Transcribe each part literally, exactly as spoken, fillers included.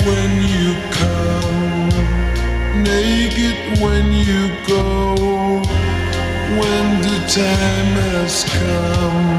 when you come, naked when you go. When the time has come,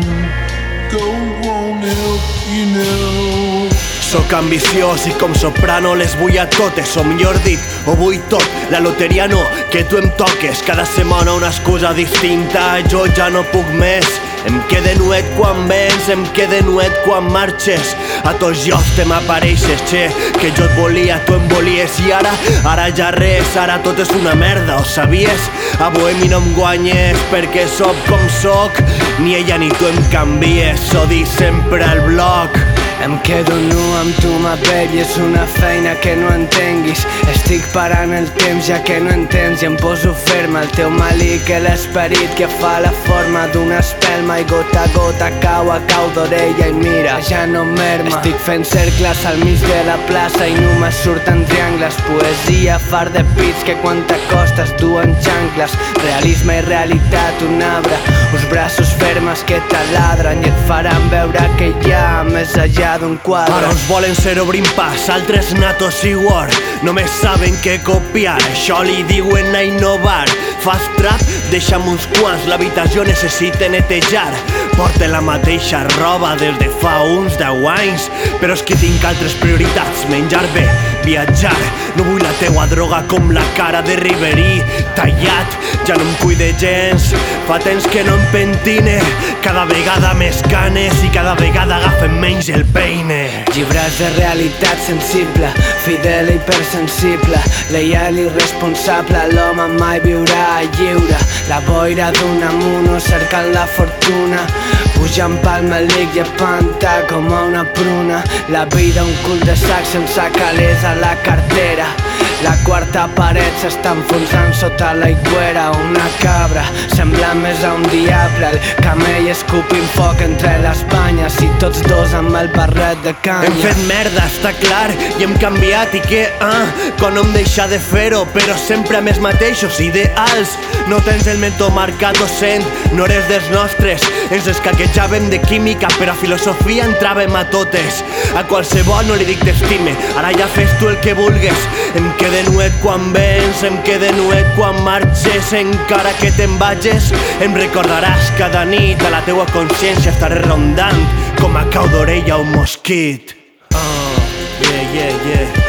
gold won't help, you know. Soc ambiciós i com soprano les vull a totes, o millor dit, ho vull tot. La loteria no, que tu em toques. Cada setmana una excusa distinta, jo ja no puc més. Em quede nuet quan vens, em quede nuet quan marxes. A tots llocs te m'apareixes, che, que jo et volia, tu em volies. I ara, ara ja res, ara tot és una merda, ho sabies? A Bohemi no em guanyes perquè soc com soc, ni ella ni tu em canvies, ho dic sempre al blog. Em quedo nu amb tu, ma baby, és una feina que no entenguis. Estic parant el temps ja que no entens i em poso ferma. El teu malic, l'esperit que fa la forma d'una espelma i gota a gota cau a cau d'orella i mira, ja no merma. Estic fent cercles al mig de la plaça i només surten triangles. Poesia, far de pits que quan t'acostes duen xancles. Realisme i realitat, un arbre, uns braços fermes que taladren i et faran veure que hi ha més allà d'un quadre. Ara uns volen ser obrint pas, altres natos i war. Només saben què copiar, això li diuen a innovar. Fas trap, deixa'm uns quants, l'habitació necessita netejar. Porten la mateixa roba des de fa uns deu anys, però és que tinc altres prioritats, menjar bé, viatjar. No vull la teua droga com la cara de Riverí, tallat, ja no em cuide gens. Fa temps que no em pentine, cada vegada més canes i cada vegada agafen menys el peine. Llibres de realitat sensible, fidel i hipersensible, lleial i responsable, l'home mai viurà lliure. La boira d'un amuno cercant la fortuna, pujant pel malic i espanta com a una pruna. La vida un cul de sac sense calés a la cartera. La quarta paret s'està enfonsant sota l'aigüera. Una cabra semblant més a un diable, el camell escupint foc entre les banyes i tots dos amb el barret de canya. Hem fet merda, està clar, i hem canviat i què, ah? Com no em deixa de fer-ho, però sempre amb els mateixos ideals. No tens el mètode marcat docent, no eres dels nostres. Ens escaquejàvem de química, però a filosofia entràvem a totes. A qualsevol no li dic t'estime, ara ja fes tu el que vulgues. Em quede nuet quan vens, em quede nuet quan marxes. Encara que te'n vages, em recordaràs cada nit. A la teua consciència estaré rondant com a cau d'orella un mosquit. Oh, yeah, yeah,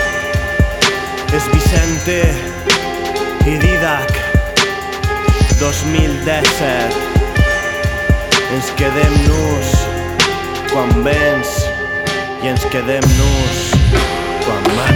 yeah. És Vicente i Didac, dos mil disset. Ens quedem nus quan vens i ens quedem nus quan marxes.